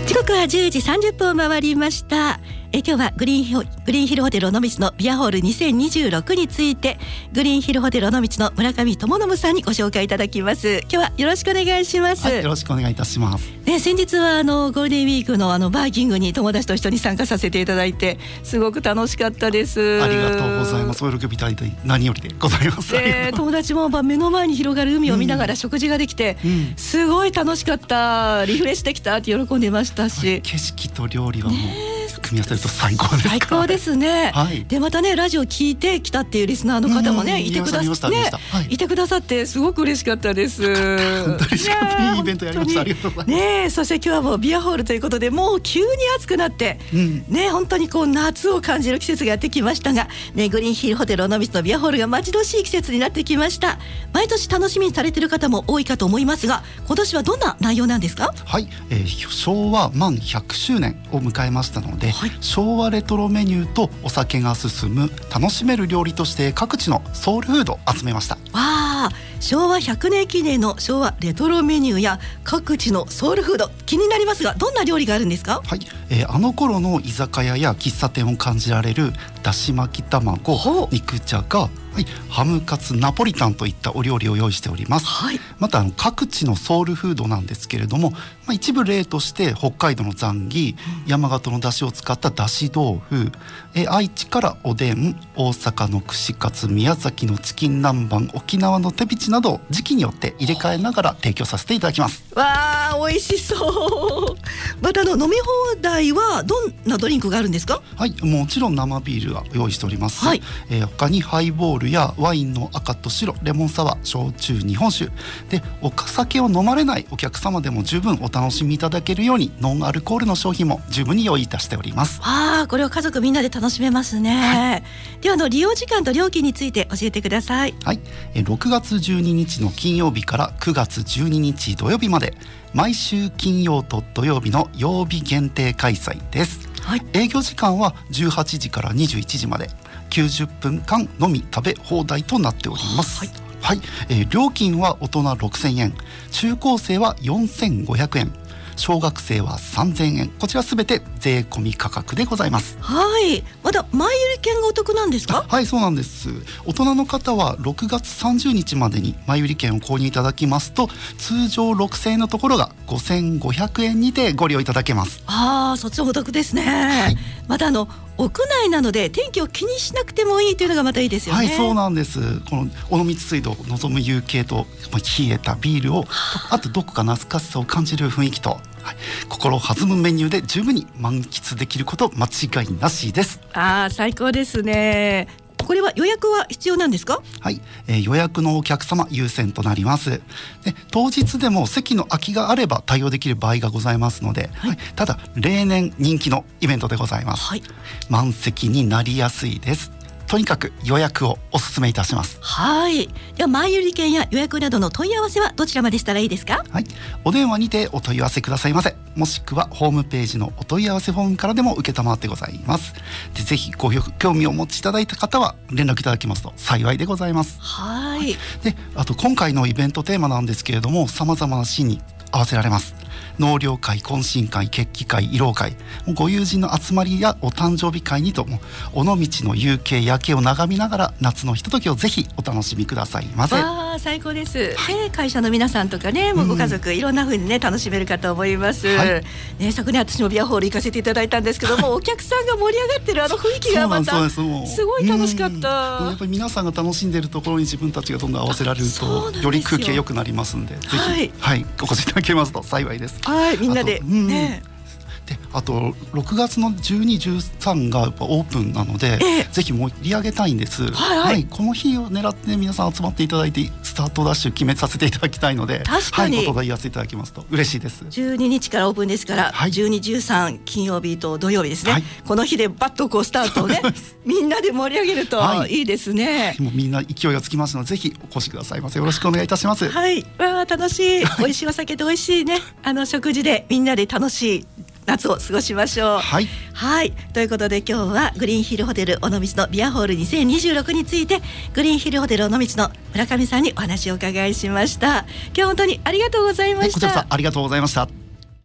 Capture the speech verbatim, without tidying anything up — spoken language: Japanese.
時刻はじゅうじさんじゅっぷんを回りました。え今日はグリーンヒル、グリーンヒルホテル尾道のビアホールにせんにじゅうろくについてグリーンヒルホテル尾道の村上智信さんにご紹介いただきます。今日はよろしくお願いします。 はい、よろしくお願いいたします。 ね、先日はあのゴールデンウィークのあのバーキングに友達と一緒に参加させていただいてすごく楽しかったです。 ありがとうございます。お喜びいただいて何よりでございます。 えー、友達も目の前に広がる海を見ながら食事ができて、うんうん、すごい楽しかった、リフレッシュできたって喜んでましたし、はい、 景色と料理はもう、ね、組み合わせると最高ですか。 最高ですね、 はい、 でまたねラジオ聞いてきたっていうリスナーの方もね、うん、いてくださって、ねはい、いてくださってすごく嬉しかったです。 本当に嬉しかった。いいイベントやりました。ありがとうございます。 ね、そして今日はもうビアホールということでもう急に暑くなって、うん、ね本当にこう夏を感じる季節がやってきましたが、ね、グリーンヒルホテル尾道のビアホールが待ち遠しい季節になってきました。毎年楽しみにされている方も多いかと思いますが、今年はどんな内容なんですか？ はい、えー、昭和満ひゃくしゅうねんを迎えましたので、はい、昭和レトロメニューとお酒が進む楽しめる料理として各地のソウルフードを集めました。 わー、昭和ひゃくねん記念の昭和レトロメニューや各地のソウルフード、気になりますがどんな料理があるんですか？ はい、えー、あの頃の居酒屋や喫茶店を感じられるだし巻き卵、肉じゃが、はい、ハムカツ、ナポリタンといったお料理を用意しております、はい、またあの各地のソウルフードなんですけれども、まあ、一部例として北海道のザンギ、うん、山形のだしを使っただし豆腐、え愛知からおでん、大阪の串カツ、宮崎のチキン南蛮、沖縄の手びちなど時期によって入れ替えながら提供させていただきます。 わー、美味しそうまたあの飲み放題はどんなドリンクがあるんですか？はい、 もちろん生ビールは用意しております、はい、えー、他にハイボールやワインの赤と白、レモンサワー、焼酎、日本酒で、お酒を飲まれないお客様でも十分お楽しみいただけるようにノンアルコールの商品も十分に用意いたしております。 あー、これを家族みんなで楽しめますね、はい、ではあの利用時間と料金について教えてください。 はい、えろくがつじゅうににちの金曜日からくがつじゅうににち土曜日まで毎週金曜と土曜日の曜日限定開催です、はい、営業時間はじゅうはちじからにじゅういちじまできゅうじゅっぷんかん飲み食べ放題となっております。はい、はい、えー、料金は大人ろくせんえん、中高生はよんせんごひゃくえん、小学生はさんぜんえん、こちらすべて税込み価格でございます。 はい、まだ前売り券がお得なんですか？ はい、そうなんです。大人の方はろくがつさんじゅうにちまでに前売り券を購入いただきますと、通常ろくせんえんのところがごせんごひゃくえんにてご利用いただけます。 ああ、そっちお得ですね、はい、またあの屋内なので天気を気にしなくてもいいというのがまたいいですよね。 はい、そうなんです。この尾道水道を望む夕景と冷えたビールを、あとどこか懐かしさを感じる雰囲気と、はい、心を弾むメニューで十分に満喫できること間違いなしです。 あー、最高ですね。これは予約は必要なんですか？ はい、えー、予約のお客様優先となります。で、当日でも席の空きがあれば対応できる場合がございますので、はいはい、ただ例年人気のイベントでございます、はい、満席になりやすいです。とにかく予約をお勧めいたします。 はい、では前売り券や予約などの問い合わせはどちらまでしたらいいですか？ はい、お電話にてお問い合わせくださいませ。もしくはホームページのお問い合わせフォームからでも受けたまってございます。で、ぜひご興味をお持ちいただいた方は連絡いただきますと幸いでございます。 はい、 で、あと今回のイベントテーマなんですけれども、様々なシーンに合わせられます。納涼会、懇親会、決起会、慰労会、ご友人の集まりやお誕生日会にとも尾道の夕景、夜景を眺めながら夏のひとときをぜひお楽しみくださいませ。 わー、最高です、はい、会社の皆さんとかね、もうご家族、うん、いろんな風にね楽しめるかと思います、はい、ね、昨年私もビアホール行かせていただいたんですけども、はい、お客さんが盛り上がってるあの雰囲気がまたすごい楽しかった。 やっぱり皆さんが楽しんでいるところに自分たちがどんどん合わせられるとより空気が良くなりますので、ぜひ、はい、はい、お越しいただけますと幸いです。 はい、みんなで、うん、ね、 で、あとろくがつのじゅうに、じゅうさんがやっぱオープンなので、えー、ぜひ盛り上げたいんです、はいはいはい、この日を狙って、ね、皆さん集まっていただいてスタートダッシュ決めさせていただきたいので、 確かに、 はい、お問い合わせいただきますと嬉しいです。 じゅうににちからオープンですから、はい、じゅうに、じゅうさん金曜日と土曜日ですね、はい、この日でバッとこうスタートをねみんなで盛り上げるといいですね、はい、 もうみんな勢いがつきますのでぜひお越しくださいませ。よろしくお願いいたします。 はい、わー、楽しい、美味しいお酒と美味しいねあの食事でみんなで楽しい夏を過ごしましょう。 はい、 はい、ということで今日はグリーンヒルホテル尾道のビアホールにせんにじゅうろくについてグリーンヒルホテル尾道の村上さんにお話をお伺いしました。今日は本当にありがとうございました。 はい、こちらこそありがとうございました。